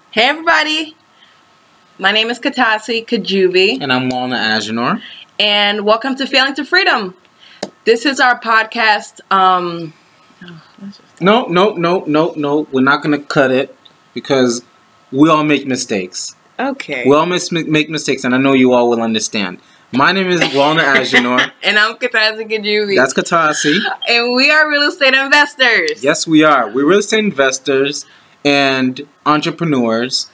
Hey everybody, my name is Katasi Kajubi, And I'm Walna Agenor. and welcome to Failing to Freedom. This is our podcast. No. We're not going to cut it because we all make mistakes. Okay. We all make mistakes, and I know you all will understand. My name is Walna Agenor. And I'm Katasi Kajubi. That's Katasi. And we are real estate investors. Yes, we are. We're real estate investors and entrepreneurs.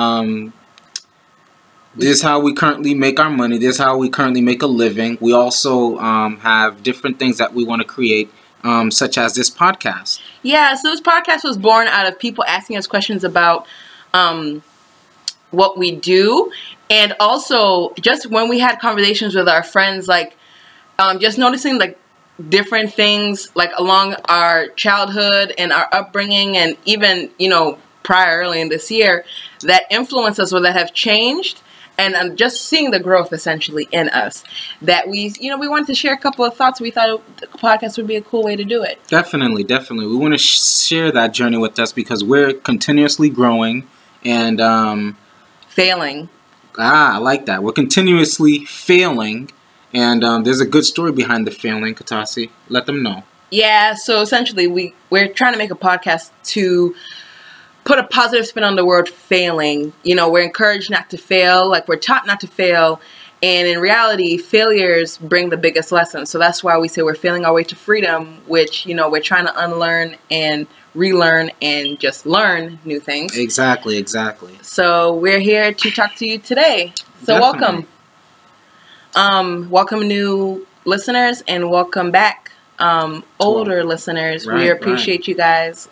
This is how we currently make our money. This is how we currently make a living. We also have different things that we want to create, such as this podcast. Yeah, so this podcast was born out of people asking us questions about what we do. And also, just when we had conversations with our friends, just noticing, different things, along our childhood and our upbringing and even, prior early in this year that influence us or that have changed. And just seeing the growth essentially in us that we wanted to share a couple of thoughts. We thought the podcast would be a cool way to do it. Definitely. We want to share that journey with us because we're continuously growing and Failing. I like that. We're continuously failing, and there's a good story behind the failing, Katasi. Let them know. Yeah. So essentially, we're trying to make a podcast to put a positive spin on the word failing. We're encouraged not to fail, we're taught not to fail. And in reality, failures bring the biggest lessons. So that's why we say we're failing our way to freedom, which, we're trying to unlearn and relearn and just learn new things. Exactly. So we're here to talk to you today. So Definitely. welcome. Welcome new listeners and welcome back older listeners. We appreciate you guys.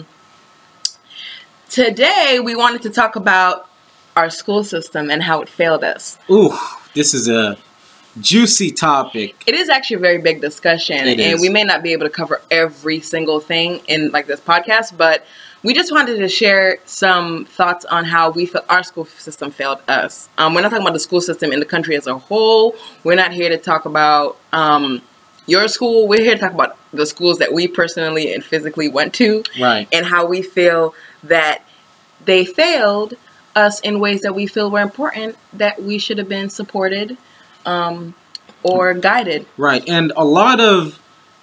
Today, we wanted to talk about our school system and how it failed us. Ooh, this is a juicy topic. It is actually a very big discussion, and we may not be able to cover every single thing in this podcast, but we just wanted to share some thoughts on how we feel our school system failed us. We're not talking about the school system in the country as a whole. We're not here to talk about your school. We're here to talk about the schools that we personally and physically went to, Right? And how we feel that they failed us in ways that we feel were important, that we should have been supported or guided. Right. And a lot of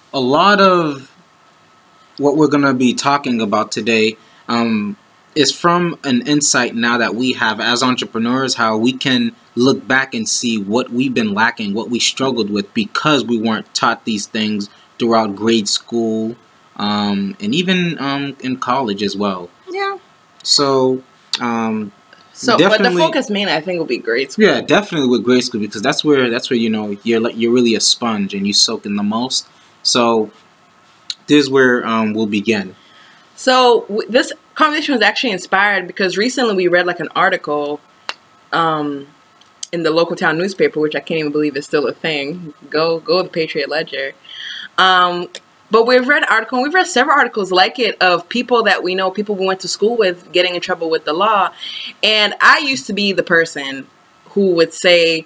what we're going to be talking about today is from an insight now that we have as entrepreneurs, how we can look back and see what we've been lacking, what we struggled with because we weren't taught these things throughout grade school and even in college as well. Yeah. So, but the focus mainly, I think, will be grade school. Yeah, definitely with grade school because that's where you're really a sponge and you soak in the most. So this is where we'll begin. So this conversation was actually inspired because recently we read an article in the local town newspaper, which I can't even believe is still a thing. Go the Patriot Ledger. But we've read an article, and we've read several articles like it of people that we know, people we went to school with, getting in trouble with the law. And I used to be the person who would say,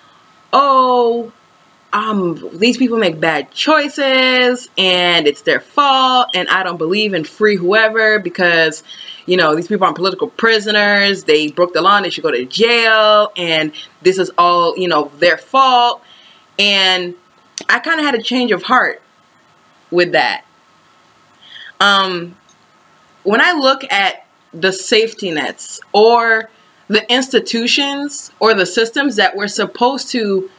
these people make bad choices, and it's their fault, and I don't believe in free whoever because, these people aren't political prisoners, they broke the law, and they should go to jail, and this is all, their fault. And I kind of had a change of heart with that. When I look at the safety nets or the institutions or the systems that were supposed to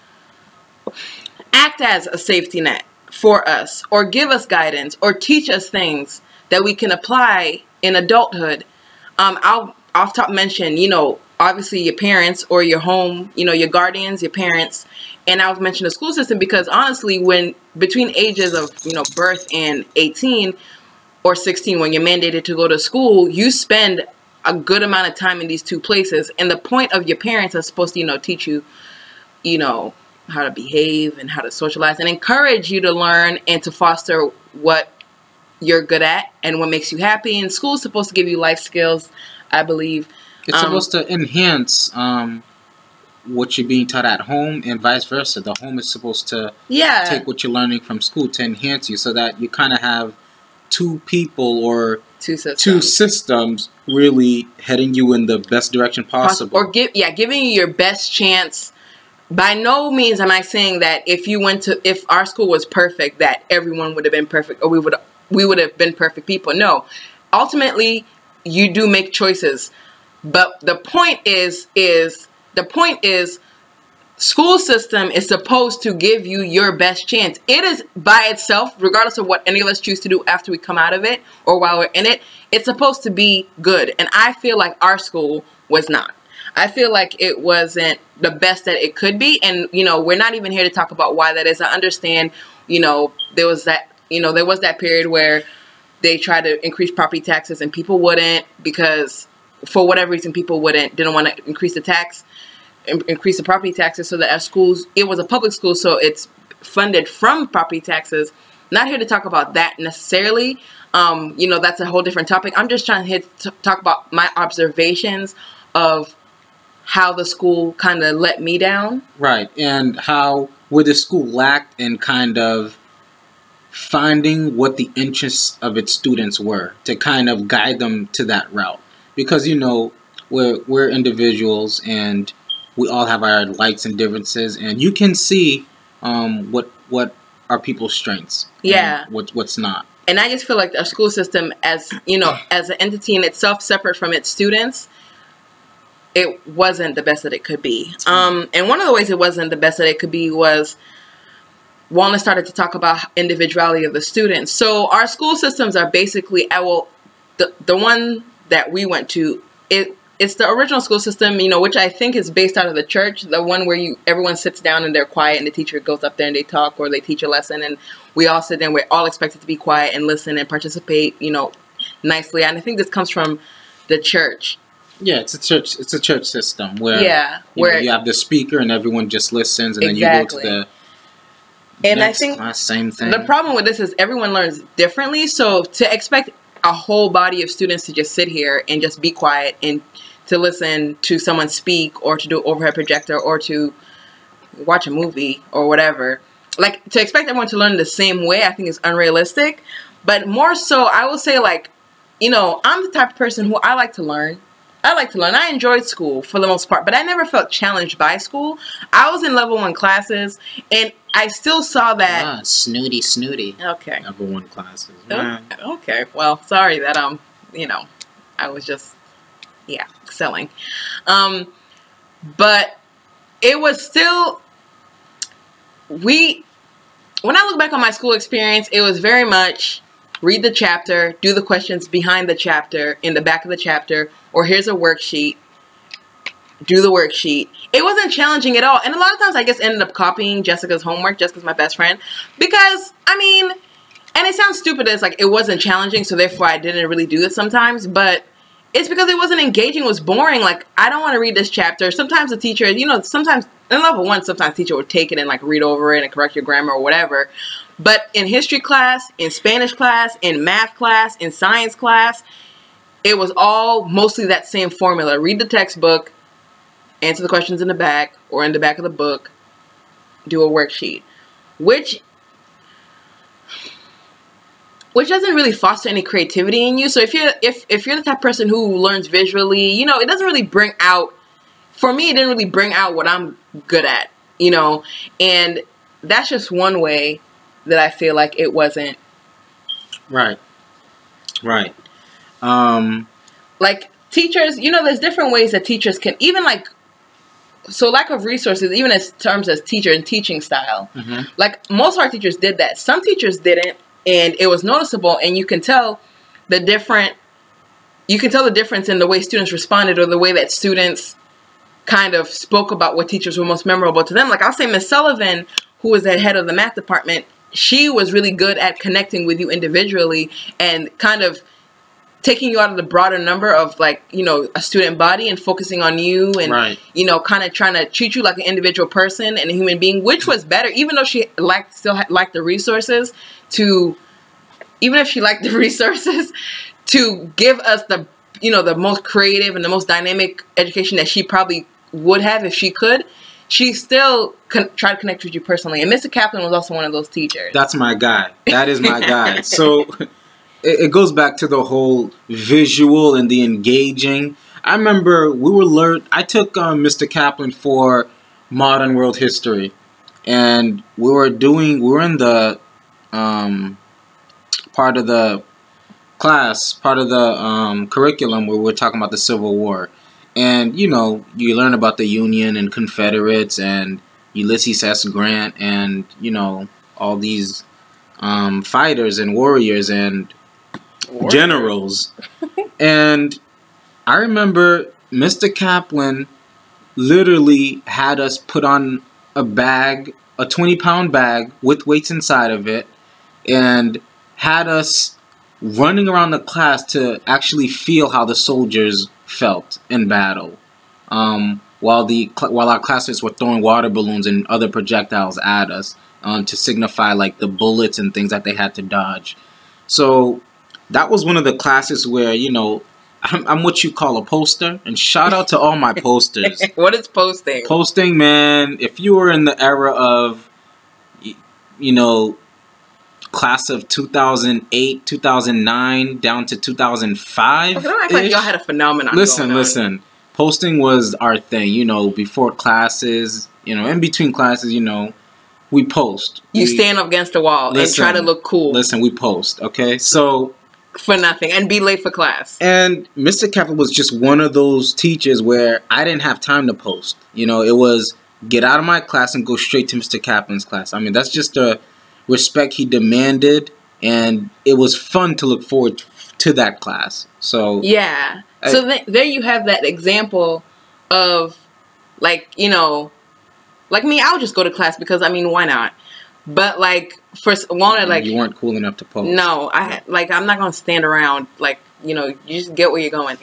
act as a safety net for us or give us guidance or teach us things that we can apply in adulthood, I'll off top mention, obviously your parents or your home, your guardians, your parents. And I'll mention the school system because honestly, when between ages of, birth and 18 or 16, when you're mandated to go to school, you spend a good amount of time in these two places. And the point of your parents is supposed to, teach you, how to behave and how to socialize and encourage you to learn and to foster what you're good at and what makes you happy. And school is supposed to give you life skills, I believe. It's supposed to enhance what you're being taught at home and vice versa. The home is supposed to take what you're learning from school to enhance you so that you kind of have two people or two systems really heading you in the best direction possible. Or giving you your best chance. By no means am I saying that if our school was perfect, that everyone would have been perfect, or we would have been perfect people. No. Ultimately, you do make choices. But the point is school system is supposed to give you your best chance. It is by itself, regardless of what any of us choose to do after we come out of it or while we're in it, it's supposed to be good. And I feel like our school was not. I feel like it wasn't the best that it could be. And, we're not even here to talk about why that is. I understand, there was that period where they tried to increase property taxes and people wouldn't, because for whatever reason, people didn't want to increase the property taxes, so that as schools, it was a public school, so it's funded from property taxes. Not here to talk about that necessarily. That's a whole different topic. I'm just trying to talk about my observations of how the school kind of let me down. Right, and where the school lacked in kind of finding what the interests of its students were to kind of guide them to that route. Because, we're individuals and we all have our likes and differences, and you can see what are people's strengths. Yeah. And what's not. And I just feel like our school system, as as an entity in itself, separate from its students, it wasn't the best that it could be. And one of the ways it wasn't the best that it could be was Walnut started to talk about individuality of the students. So our school systems are basically, the one that we went to, it's the original school system, which I think is based out of the church, the one where everyone sits down and they're quiet and the teacher goes up there and they talk or they teach a lesson and we all sit there and we're all expected to be quiet and listen and participate, nicely. And I think this comes from the church. Yeah, it's a church system where you have the speaker and everyone just listens, and exactly. Then you go to the next class, same thing. The problem with this is everyone learns differently, so to expect a whole body of students to just sit here and just be quiet and to listen to someone speak or to do overhead projector or to watch a movie or whatever, like to expect everyone to learn the same way, I think is unrealistic. But more so, I will say, I'm the type of person who I like to learn. I enjoyed school for the most part, but I never felt challenged by school. I was in level 1 classes, and I still saw that. Snooty. Okay. Level 1 classes. Okay. Well, sorry that I was just, excelling. But it was still, when I look back on my school experience, it was very much read the chapter, do the questions behind the chapter, in the back of the chapter, or here's a worksheet, do the worksheet. It wasn't challenging at all. And a lot of times I just ended up copying Jessica's homework. Jessica's my best friend. Because, and it sounds stupid, it's like it wasn't challenging, so therefore I didn't really do it sometimes, but it's because it wasn't engaging, it was boring. Like, I don't want to read this chapter. Sometimes the teacher, sometimes in level 1, sometimes teacher would take it and read over it and correct your grammar or whatever. But in history class, in Spanish class, in math class, in science class, it was all mostly that same formula. Read the textbook, answer the questions in the back or in the back of the book, do a worksheet, which doesn't really foster any creativity in you. So if you're the type of person who learns visually, it doesn't really bring out, for me, it didn't really bring out what I'm good at, and that's just one way that I feel like it wasn't. Right. Like teachers, there's different ways that teachers can, even so lack of resources, even as terms as teacher and teaching style. Mm-hmm. Like most of our teachers did that. Some teachers didn't, and it was noticeable, and you can tell the difference in the way students responded or the way that students kind of spoke about what teachers were most memorable to them. Like I'll say Miss Sullivan, who was the head of the math department, she was really good at connecting with you individually and kind of taking you out of the broader number of a student body and focusing on you and, right. Kind of trying to treat you like an individual person and a human being, which was better, even though she still lacked the resources to give us the most creative and the most dynamic education that she probably would have if she could. She still tried to connect with you personally. And Mr. Kaplan was also one of those teachers. That's my guy. That is my guy. So it goes back to the whole visual and the engaging. I remember I took Mr. Kaplan for modern world history, and we were in the part of the part of the curriculum where we're talking about the Civil War. And, you know, you learn about the Union and Confederates and Ulysses S. Grant and, you know, all these fighters and warriors and generals. And I remember Mr. Kaplan literally had us put on a bag, a 20-pound bag with weights inside of it, and had us running around the class to actually feel how the soldiers felt in battle, while our classmates were throwing water balloons and other projectiles at us, to signify like the bullets and things that they had to dodge. So that was one of the classes where, you know, I'm what you call a poster, and shout out to all my posters. What is posting? Posting, man. If you were in the era of, you know, class of 2008, 2009, down to 2005. Don't act like y'all had a phenomenon. Listen. Posting was our thing, you know, before classes, you know, in between classes, you know, we post. You stand up against the wall and try to look cool. Listen, we post, okay? So... for nothing, and be late for class. And Mr. Kaplan was just one of those teachers where I didn't have time to post. You know, it was get out of my class and go straight to Mr. Kaplan's class. I mean, that's just the respect he demanded, and it was fun to look forward to that class. So yeah, so there you have that example of, like, you know, like me, I would just go to class because, I mean, why not? But like for one, like you weren't cool enough to post. No, I'm not gonna stand around. Like, you know, you just get where you're going.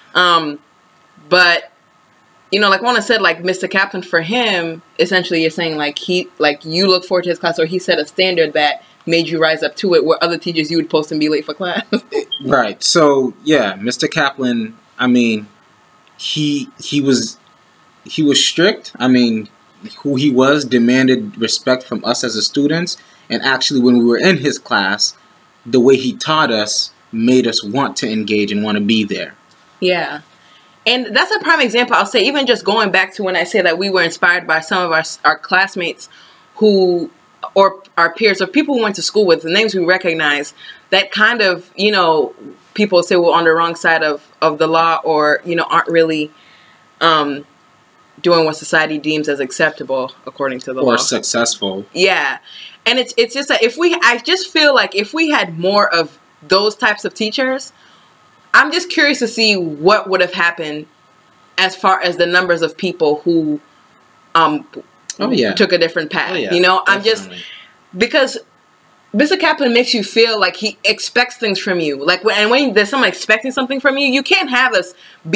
But you know, like Juana said, like Mr. Kaplan, for him, essentially, you're saying like you look forward to his class, or he set a standard that made you rise up to it, where other teachers you would post and be late for class. Right. So yeah, Mr. Kaplan. I mean, he was strict. I mean, who he was demanded respect from us as the students, and actually, when we were in his class, the way he taught us made us want to engage and want to be there. Yeah. And that's a prime example, I'll say, even just going back to when I say that we were inspired by some of our classmates who, or our peers, or people we went to school with, the names we recognize, that kind of, you know, people say we're on the wrong side of the law, or, you know, aren't really doing what society deems as acceptable according to the law. Or successful. Yeah. And it's just that I just feel like if we had more of those types of teachers, I'm just curious to see what would have happened as far as the numbers of people who took a different path. You know, definitely. I'm just, because Mr. Kaplan makes you feel like he expects things from you. Like when there's someone expecting something from you, you can't have us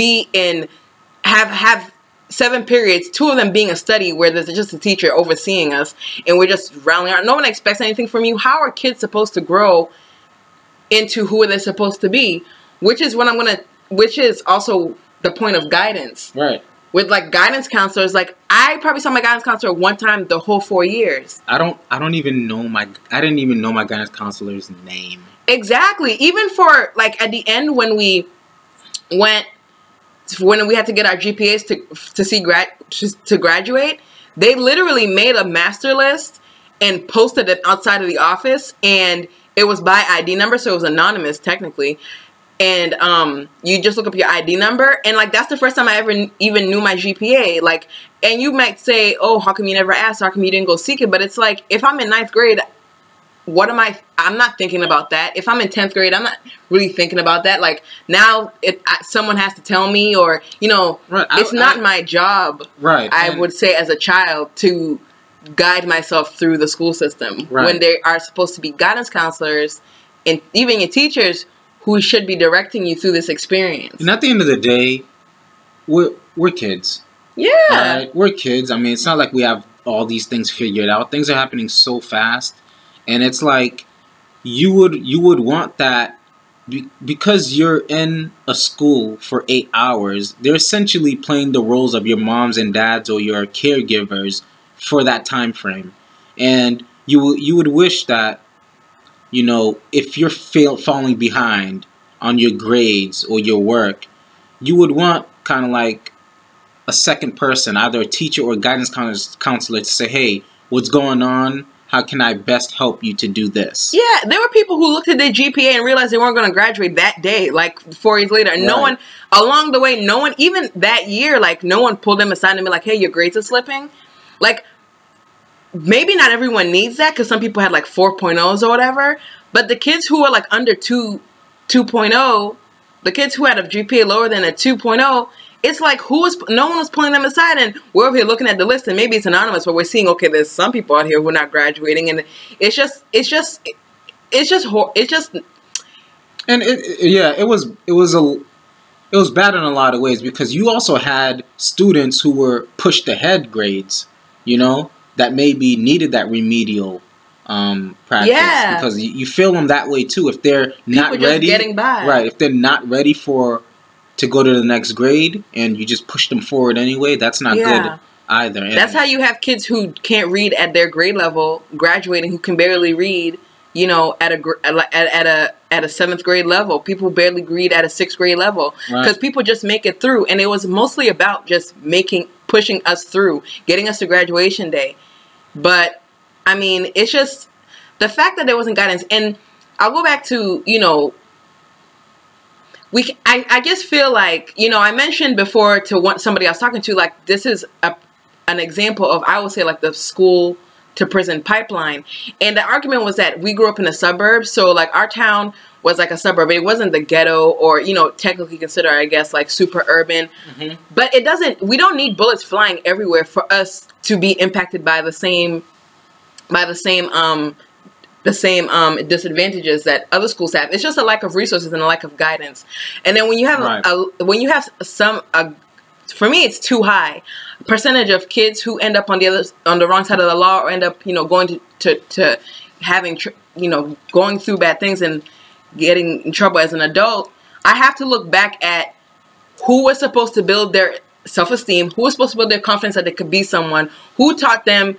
have 7 periods, 2 of them being a study where there's just a teacher overseeing us and we're just rounding out. No one expects anything from you. How are kids supposed to grow into who they're supposed to be? Which is also the point of guidance. Right. With like guidance counselors, like I probably saw my guidance counselor one time the whole 4 years. I didn't even know my guidance counselor's name. Exactly. Even for like at the end when we had to get our GPAs to graduate, they literally made a master list and posted it outside of the office, and it was by ID number, so it was anonymous technically. And you just look up your ID number, and like that's the first time I ever even knew my GPA. Like, and you might say, "Oh, how come you never asked? How come you didn't go seek it?" But it's like, if I'm in 9th grade, I'm not thinking about that. If I'm in 10th grade, I'm not really thinking about that. Like now, someone has to tell me, or you know, right. It's not my job. Right. I would say as a child to guide myself through the school system, right, when there are supposed to be guidance counselors and even your teachers who should be directing you through this experience. And at the end of the day, we're kids. Yeah. Right? We're kids. I mean, it's not like we have all these things figured out. Things are happening so fast. And it's like you would want that because you're in a school for 8 hours. They're essentially playing the roles of your moms and dads or your caregivers for that time frame. And you would wish that if you're falling behind on your grades or your work, you would want kind of like a second person, either a teacher or a guidance counselor, to say, hey, what's going on? How can I best help you to do this? Yeah, there were people who looked at their GPA and realized they weren't going to graduate that day, like 4 years later. And no one, along the way, no one, even that year, like no one pulled them aside and be like, hey, your grades are slipping. Like, maybe not everyone needs that because some people had like 4.0s or whatever. But the kids who were like under 2.0, the kids who had a GPA lower than a 2.0, it's like no one was pulling them aside, and we're over here looking at the list, and maybe it's anonymous, but we're seeing, okay, there's some people out here who are not graduating, and it was bad in a lot of ways, because you also had students who were pushed ahead grades, that maybe needed that remedial practice, because you feel them that way too. If they're not ready, getting by. Right? If they're not ready to go to the next grade, and you just push them forward anyway, that's not good either. And that's how you have kids who can't read at their grade level graduating, who can barely read, at a 7th grade level. People barely read at a 6th grade level because people just make it through. And it was mostly about just pushing us through, getting us to graduation day. But I mean, it's just the fact that there wasn't guidance. And I'll go back to, I just feel like, I mentioned before to somebody I was talking to, like, this is an example of, I would say, like, the school to prison pipeline. And the argument was that we grew up in the suburbs. So, like, our town was like a suburb. It wasn't the ghetto or, technically considered, I guess, like super urban. Mm-hmm. But we don't need bullets flying everywhere for us to be impacted by the same disadvantages that other schools have. It's just a lack of resources and a lack of guidance. And then when you have for me, it's too high percentage of kids who end up on the wrong side of the law, or end up going to having going through bad things and getting in trouble as an adult. I have to look back at who was supposed to build their self-esteem, who was supposed to build their confidence that they could be someone, who taught them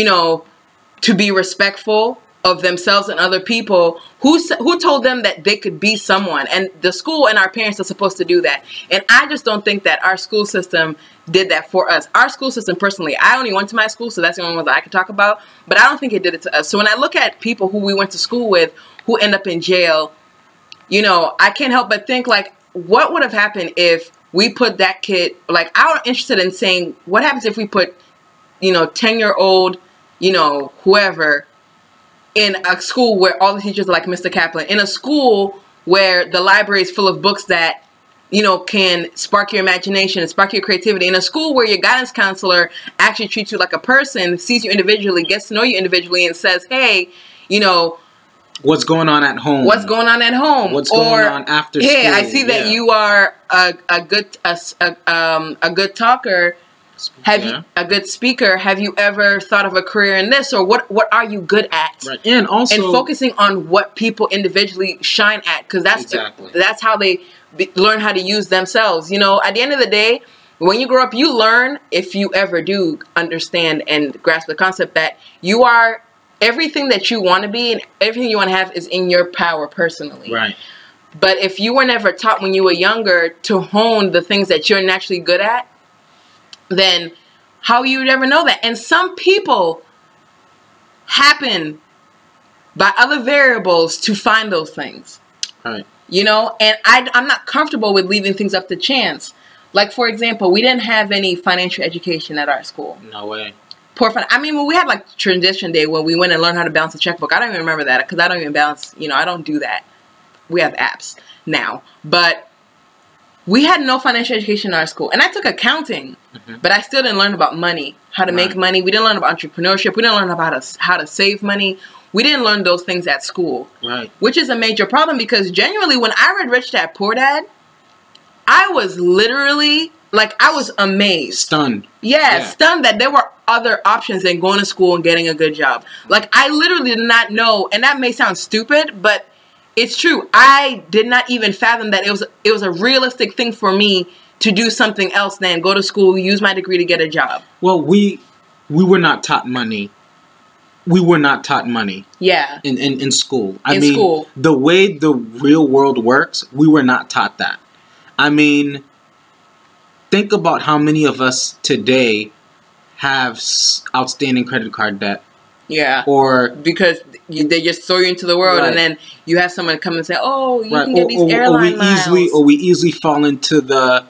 to be respectful of themselves and other people, who told them that they could be someone. And the school and our parents are supposed to do that. And I just don't think that our school system did that for us. Our school system, personally, I only went to my school, so that's the only one that I can talk about, but I don't think it did it to us. So when I look at people who we went to school with who end up in jail, I can't help but think, like, what would have happened if we put that kid, like, I'm interested in saying, what happens if we put 10-year-old whoever in a school where all the teachers are like Mr. Kaplan, in a school where the library is full of books that, can spark your imagination and spark your creativity, in a school where your guidance counselor actually treats you like a person, sees you individually, gets to know you individually, and says, hey, what's going on at home? What's going on at home? What's going on after school? Hey, I see that you are a good talker. Have you a good speaker? Have you ever thought of a career in this, or what are you good at? Right. And also focusing on what people individually shine at, because that's how they learn how to use themselves. At the end of the day, when you grow up, you learn, if you ever do understand and grasp the concept, that you are everything that you want to be, and everything you want to have is in your power personally. Right. But if you were never taught when you were younger to hone the things that you're naturally good at, then how you would ever know that? And some people happen by other variables to find those things. Right. And I'm not comfortable with leaving things up to chance. Like, for example, we didn't have any financial education at our school. No way. When we had like transition day when we went and learned how to balance a checkbook. I don't even remember that because I don't even balance, I don't do that. We have apps now. But we had no financial education in our school. And I took accounting, but I still didn't learn about money, how to make money. We didn't learn about entrepreneurship. We didn't learn about how to save money. We didn't learn those things at school. Right. Which is a major problem, because genuinely, when I read Rich Dad Poor Dad, I was literally, like, I was amazed. Stunned. Yeah, stunned that there were other options than going to school and getting a good job. Like, I literally did not know, and that may sound stupid, but it's true. I did not even fathom that it was a realistic thing for me to do something else than go to school, use my degree to get a job. Well, we were not taught money we were not taught money. Yeah. In school. I In mean, school. the way the real world works, we were not taught that. I mean, think about how many of us today have outstanding credit card debt. Yeah. Or because they just throw you into the world, right. and then you have someone come and say, "Oh, you right. can get these airline miles." We easily fall into the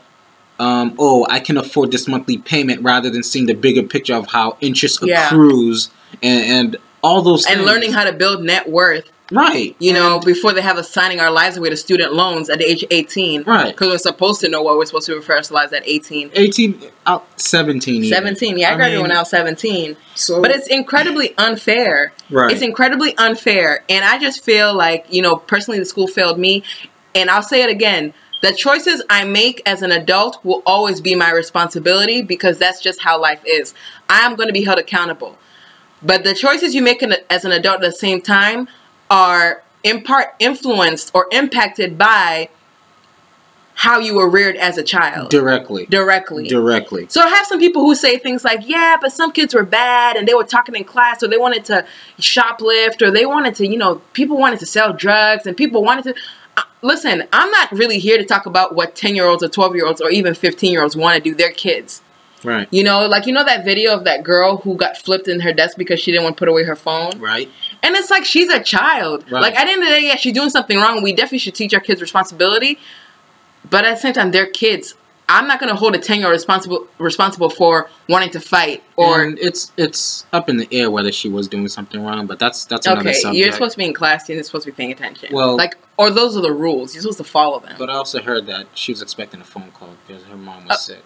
I can afford this monthly payment rather than seeing the bigger picture of how interest accrues and all those things. And learning how to build net worth. Right. You know, before they have us signing our lives away to student loans at the age of 18. Right. Because we're supposed to know what we're supposed to do for our lives at 18. 17 even. 17. Yeah, I graduated when I was 17. But it's incredibly unfair. Right. It's incredibly unfair. And I just feel like, you know, personally the school failed me. And I'll say it again. The choices I make as an adult will always be my responsibility because that's just how life is. I am going to be held accountable. But the choices you make as an adult at the same time are in part influenced or impacted by how you were reared as a child. Directly. So I have some people who say things like, yeah, but some kids were bad and they were talking in class, or they wanted to shoplift, or they wanted to, you know, people wanted to sell drugs and people wanted to... Listen, I'm not really here to talk about what 10-year-olds or 12-year-olds or even 15-year-olds want to do. They're kids. Right. You know, like, you know that video of that girl who got flipped in her desk because she didn't want to put away her phone? Right. And it's like, she's a child. Right. Like, at the end of the day, yeah, she's doing something wrong. We definitely should teach our kids responsibility. But at the same time, they're kids. I'm not going to hold a 10-year-old responsible for wanting to fight. Or and it's up in the air whether she was doing something wrong, but that's another subject. You're supposed to be in class, you're supposed to be paying attention. Well, like, or those are the rules. You're supposed to follow them. But I also heard that she was expecting a phone call because her mom was sick.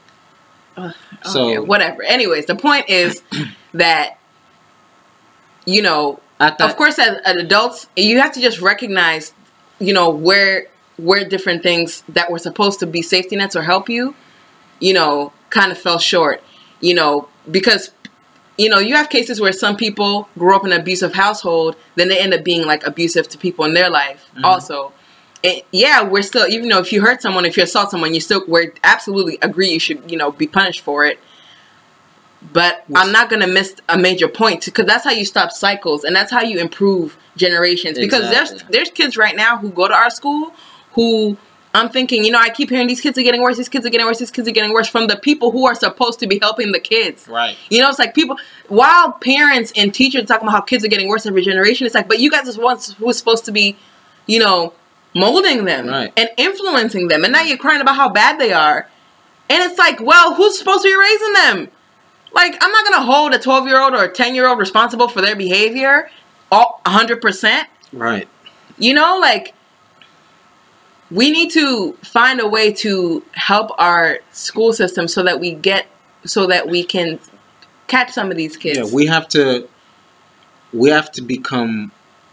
So whatever. Anyways, the point is that, you know, of course, as adults, you have to just recognize, you know, where different things that were supposed to be safety nets or help you, you know, kind of fell short. You know, because, you know, you have cases where some people grew up in an abusive household, then they end up being like abusive to people in their life also. And yeah, we're still, even though if you hurt someone, if you assault someone, we absolutely agree you should, you know, be punished for it. But I'm not going to miss a major point, because that's how you stop cycles and that's how you improve generations. Because there's kids right now who go to our school who I'm thinking, you know, I keep hearing these kids are getting worse, these kids are getting worse, these kids are getting worse from the people who are supposed to be helping the kids. Right. You know, it's like people, while parents and teachers are talking about how kids are getting worse every generation, it's like, but you guys are the ones who are supposed to be, you know, molding them and influencing them. And now you're crying about how bad they are. And it's like, well, who's supposed to be raising them? Like, I'm not going to hold a 12-year-old or a 10-year-old responsible for their behavior 100%. Right. You know, like, we need to find a way to help our school system so that we can catch some of these kids. Yeah, we have to become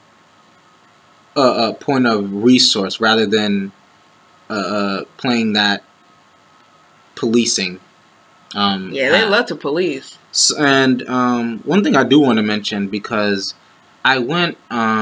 a point of resource rather than playing that policing. They love to police. And one thing I do want to mention, because I went,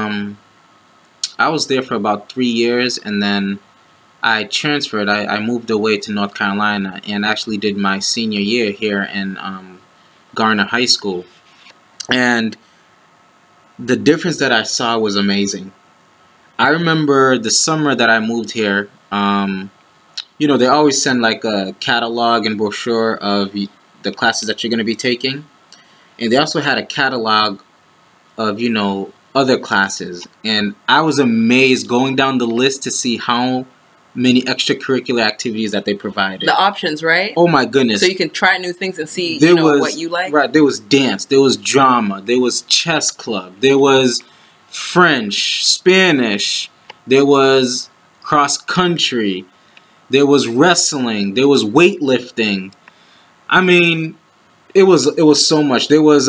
I was there for about 3 years, and then I transferred. I moved away to North Carolina and actually did my senior year here in Garner High School. And the difference that I saw was amazing. I remember the summer that I moved here, you know, they always send like a catalog and brochure of the classes that you're going to be taking. And they also had a catalog of, you know, other classes. And I was amazed going down the list to see how many extracurricular activities that they provided. The options, right? Oh my goodness. So you can try new things and see, you know, what you like. Right. There was dance. There was drama. There was chess club. There was French, Spanish. There was cross country. There was wrestling. There was weightlifting. I mean, it was so much. There was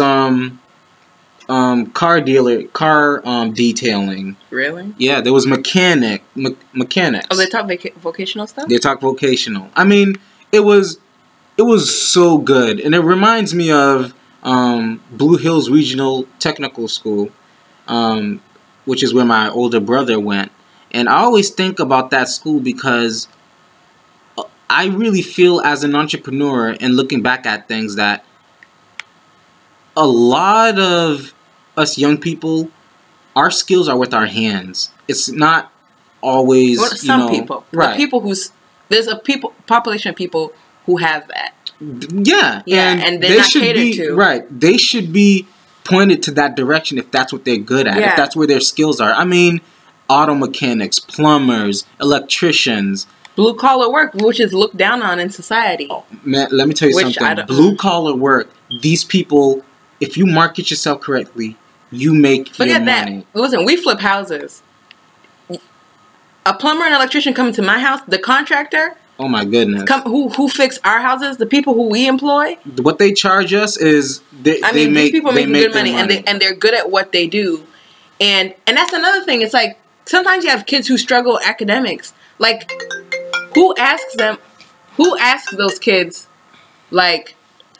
car detailing. Really? Yeah, there was mechanics. Oh, they talk vocational stuff? They talk vocational. I mean, it was so good. And it reminds me of Blue Hills Regional Technical School, which is where my older brother went. And I always think about that school because I really feel as an entrepreneur and looking back at things that a lot of us young people, our skills are with our hands. It's not always, Well, some people, right? The people there's a population of people who have that. Yeah, and they're not catered to. Right. They should be pointed to that direction if that's what they're good at. Yeah. If that's where their skills are. I mean, auto mechanics, plumbers, electricians. Blue collar work, which is looked down on in society. Oh, man, let me tell you something. Blue collar work, these people, if you market yourself correctly, you make your money. That. Listen, we flip houses. A plumber and electrician coming to my house, the contractor. Oh my goodness. Who fix our houses? The people who we employ. What they charge us is these people make good money, and they're good at what they do, and that's another thing. It's like sometimes you have kids who struggle with academics. Like, who asks them? Who asks those kids? Like,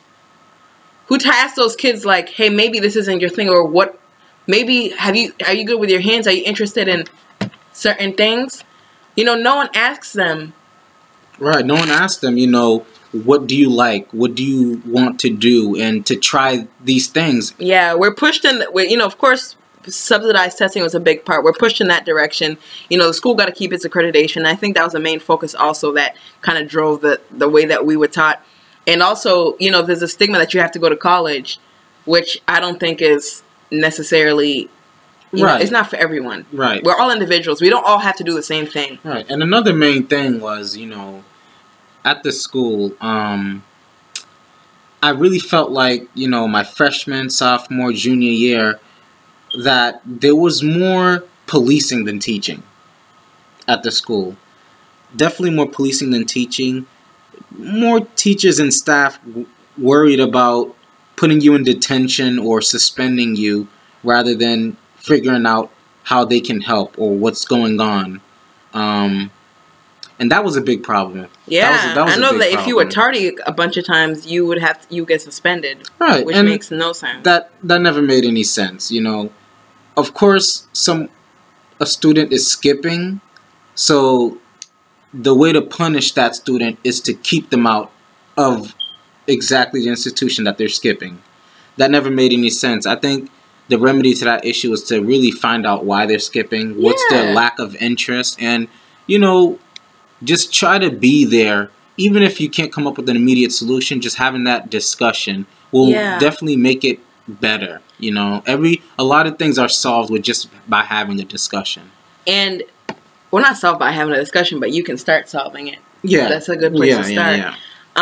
who asks those kids? Like, hey, maybe this isn't your thing, or what? Maybe are you good with your hands? Are you interested in certain things? No one asks them. Right, no one asks them, what do you like? What do you want to do? And to try these things. Yeah, we're pushed in, of course, subsidized testing was a big part. We're pushed in that direction. The school got to keep its accreditation. I think that was the main focus also that kind of drove the way that we were taught. And also, there's a stigma that you have to go to college, which I don't think is necessarily... Right. It's not for everyone. Right. We're all individuals. We don't all have to do the same thing. Right. And another main thing was, at the school, I really felt like, my freshman, sophomore, junior year, that there was more policing than teaching at the school. Definitely more policing than teaching. More teachers and staff worried about putting you in detention or suspending you rather than figuring out how they can help or what's going on. And that was a big problem. Yeah, that was I know that if you were tardy a bunch of times, you get suspended. Right. Which makes no sense. That never made any sense, Of course, a student is skipping, so the way to punish that student is to keep them out of exactly the institution that they're skipping. That never made any sense. I think the remedy to that issue is to really find out why they're skipping, what's their lack of interest, and, just try to be there. Even if you can't come up with an immediate solution, just having that discussion will definitely make it better. A lot of things are solved with just by having a discussion. And, well, not solved by having a discussion, but you can start solving it. Yeah. That's a good place to start. Yeah.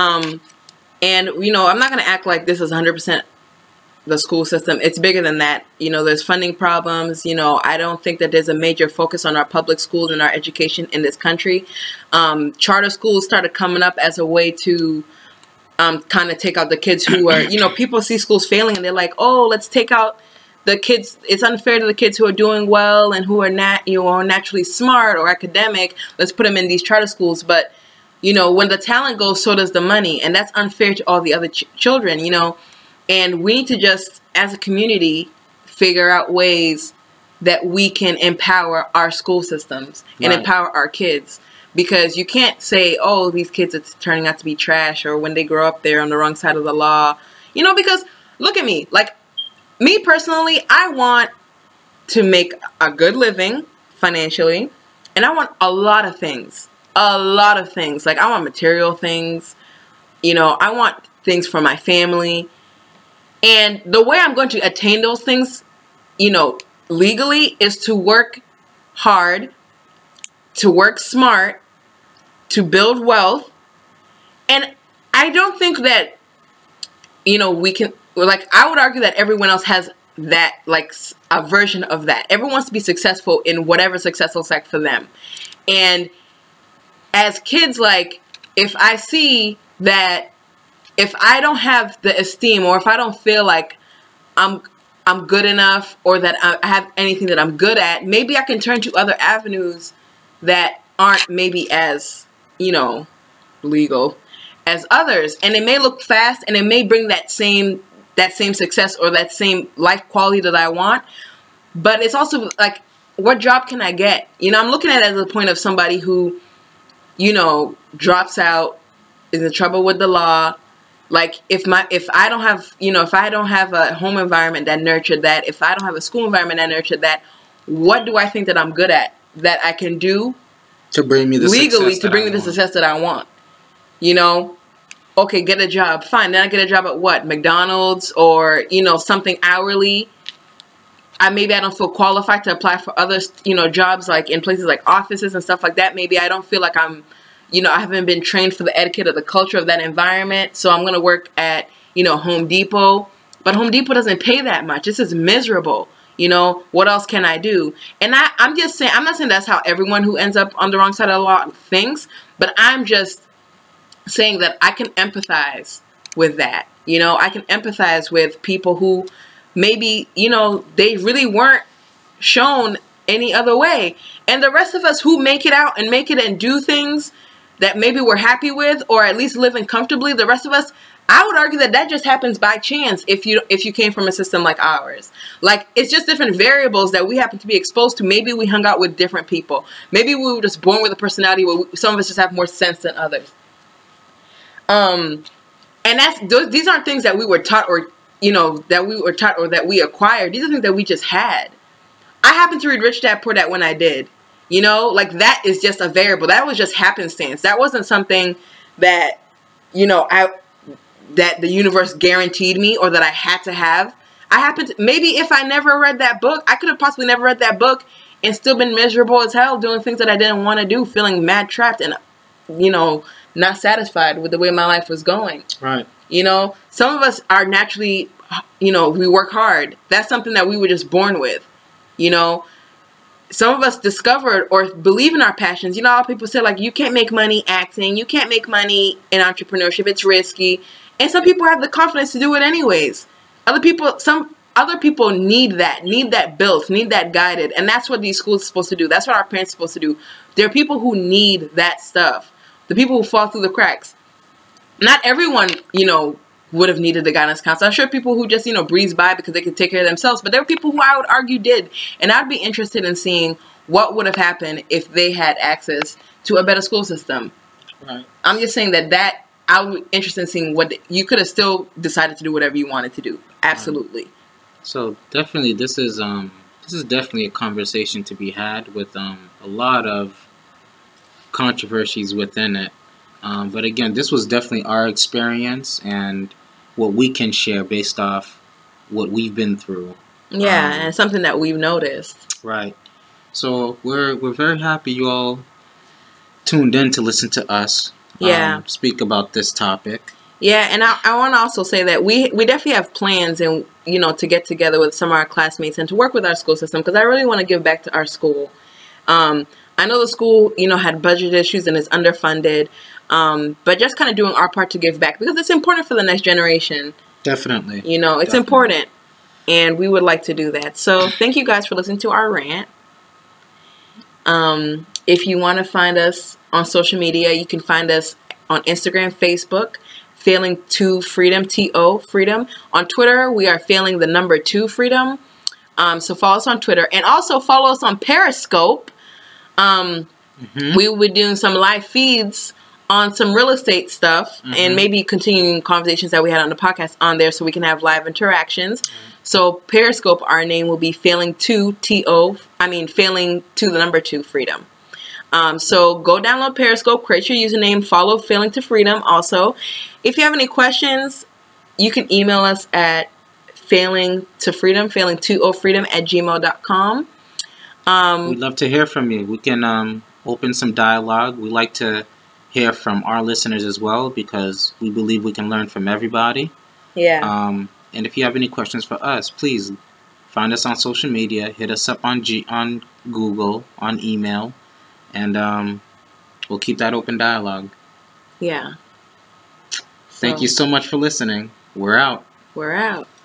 And, I'm not going to act like this is 100% the school system. It's bigger than that. There's funding problems. I don't think that there's a major focus on our public schools and our education in this country. Charter schools started coming up as a way to kind of take out the kids who are, people see schools failing and they're like, oh, let's take out the kids. It's unfair to the kids who are doing well and who are naturally smart or academic. Let's put them in these charter schools. But, when the talent goes, so does the money. And that's unfair to all the other children, And we need to just, as a community, figure out ways that we can empower our school systems and empower our kids. Because you can't say, oh, these kids are turning out to be trash, or when they grow up, they're on the wrong side of the law. Because look at me. Like, me personally, I want to make a good living financially. And I want a lot of things. A lot of things. Like, I want material things. I want things for my family. And the way I'm going to attain those things, legally, is to work hard, to work smart, to build wealth. And I don't think that, we can, I would argue that everyone else has that, a version of that. Everyone wants to be successful in whatever success looks like for them. And as kids, if I see that, if I don't have the esteem, or if I don't feel like I'm good enough, or that I have anything that I'm good at, maybe I can turn to other avenues that aren't maybe as, legal as others. And it may look fast, and it may bring that same success or that same life quality that I want. But it's also what job can I get? I'm looking at it as a point of somebody who, drops out, is in trouble with the law, Like if I don't have, if I don't have a home environment that nurtured that, if I don't have a school environment that nurtured that, what do I think that I'm good at that I can do to bring me the legally success to bring me the success that I want? Okay, get a job. Fine. Then I get a job at what? McDonald's or, something hourly. Maybe I don't feel qualified to apply for other, jobs like in places like offices and stuff like that. Maybe I don't feel like I'm, I haven't been trained for the etiquette or the culture of that environment. So I'm going to work at, Home Depot. But Home Depot doesn't pay that much. This is miserable. What else can I do? And I'm just saying, I'm not saying that's how everyone who ends up on the wrong side of the law thinks, but I'm just saying that I can empathize with that. I can empathize with people who maybe, they really weren't shown any other way. And the rest of us who make it out and make it and do things that maybe we're happy with, or at least living comfortably, the rest of us, I would argue that just happens by chance if you came from a system like ours. Like, it's just different variables that we happen to be exposed to. Maybe we hung out with different people. Maybe we were just born with a personality where some of us just have more sense than others. And these aren't things that we were taught or that we acquired. These are things that we just had. I happened to read Rich Dad Poor Dad when I did. Like that is just a variable. That was just happenstance. That wasn't something that, that the universe guaranteed me or that I had to have. Maybe if I never read that book, I could have possibly never read that book and still been miserable as hell doing things that I didn't want to do, feeling mad trapped and, not satisfied with the way my life was going. Right. Some of us are naturally, we work hard. That's something that we were just born with. Some of us discovered or believe in our passions. How people say, like, you can't make money acting. You can't make money in entrepreneurship. It's risky. And some people have the confidence to do it anyways. Some other people need that built, need that guided. And that's what these schools are supposed to do. That's what our parents are supposed to do. There are people who need that stuff. The people who fall through the cracks. Not everyone, would have needed the guidance counselor. I'm sure people who just, breeze by because they could take care of themselves. But there are people who I would argue did. And I'd be interested in seeing what would have happened if they had access to a better school system. Right. I'm just saying that I would be interested in seeing what you could have still decided to do whatever you wanted to do. Absolutely. Right. So definitely this is definitely a conversation to be had with a lot of controversies within it. But again, this was definitely our experience and what we can share based off what we've been through. Yeah, and something that we've noticed. Right. So we're very happy you all tuned in to listen to us speak about this topic. Yeah, and I want to also say that we definitely have plans and to get together with some of our classmates and to work with our school system because I really want to give back to our school. I know the school, had budget issues and is underfunded, but just kind of doing our part to give back because it's important for the next generation. Definitely. It's important, and we would like to do that. So thank you guys for listening to our rant. If you want to find us on social media, you can find us on Instagram, Facebook, Failing to Freedom, TO Freedom. On Twitter, we are Failing the number 2 Freedom. So follow us on Twitter and also follow us on Periscope. We will be doing some live feeds on some real estate stuff and maybe continuing conversations that we had on the podcast on there so we can have live interactions. So Periscope, our name will be Failing to Failing to the number 2 Freedom. So go download Periscope, create your username, follow Failing to Freedom. Also, if you have any questions, you can email us at failing20freedom@gmail.com. We'd love to hear from you. We can open some dialogue. We like to hear from our listeners as well because we believe we can learn from everybody. Yeah. And if you have any questions for us, please find us on social media. Hit us up on Google, on email, and we'll keep that open dialogue. Yeah. Thank you so much for listening. We're out. We're out.